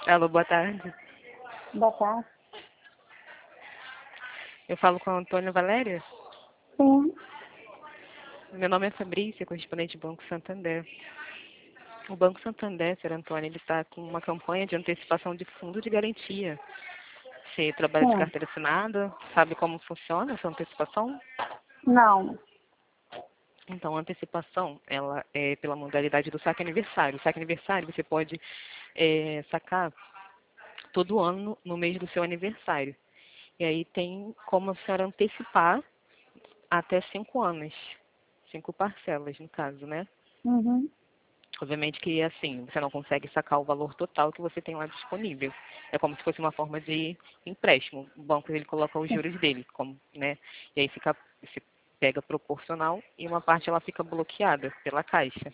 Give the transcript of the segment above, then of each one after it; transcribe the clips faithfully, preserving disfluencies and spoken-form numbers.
Alô, boa tarde. Boa tarde. Eu falo com a Antônia Valéria. Sim. Meu nome é Fabrícia, correspondente do Banco Santander. O Banco Santander, senhora Antônia, ele está com uma campanha de antecipação de fundo de garantia. Você trabalha de Sim. carteira assinada, sabe como funciona essa antecipação? Não. Então, a antecipação, ela é pela modalidade do saque aniversário. O saque aniversário você pode é, sacar todo ano no mês do seu aniversário. E aí tem como a senhora antecipar até cinco anos. Cinco parcelas, no caso, né? Uhum. Obviamente que, assim, você não consegue sacar o valor total que você tem lá disponível. É como se fosse uma forma de empréstimo. O banco, ele coloca os juros dele, como, né? E aí fica, se pega proporcional e uma parte ela fica bloqueada pela Caixa.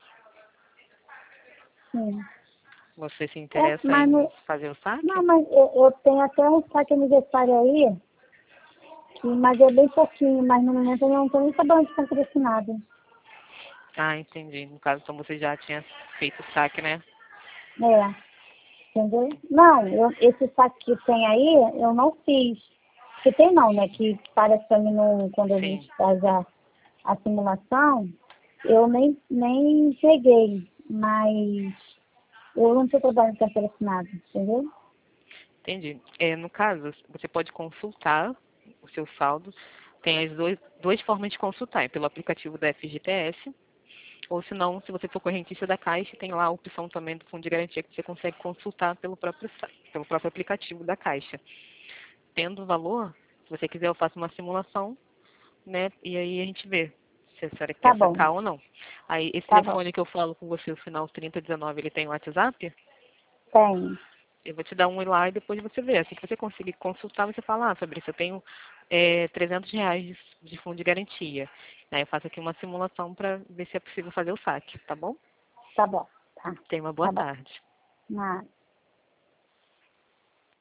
Sim. Você se É, interessa mas, em no- fazer o não, saque? mas eu, eu tenho até um saque aniversário aí, que, mas é bem pouquinho, mas no momento eu não estou nem sabendo de patrocinado. Ah, entendi. No caso, então você já tinha feito o saque, né? É, entendeu? Não, eu, esse saque que tem aí, eu não fiz. Que tem não, né? Que parece pra mim no, quando a Sim. gente faz a, a simulação, eu nem, nem peguei, mas eu não estou trabalhando de carteira assinada, entendeu? Entendi. É, no caso, você pode consultar o seu saldo. Tem as dois, duas formas de consultar, é pelo aplicativo da F G T S, ou se não, se você for correntista da Caixa, tem lá a opção também do Fundo de Garantia que você consegue consultar pelo próprio, sa- pelo próprio aplicativo da Caixa. Tendo o valor, se você quiser eu faço uma simulação, né? E aí a gente vê se a senhora Tá quer bom, sacar ou não. Aí esse tá bom. telefone que eu falo com você, o final trinta dezenove, ele tem WhatsApp? Tem. Eu vou te dar um e lá e depois você vê. Assim que você conseguir consultar, você fala, ah, Fabrício, eu tenho é, trezentos reais de, de fundo de garantia. Aí eu faço aqui uma simulação para ver se é possível fazer o saque, tá bom? Tá bom. Tá. Tenha uma boa Tá bom. tarde. Nada.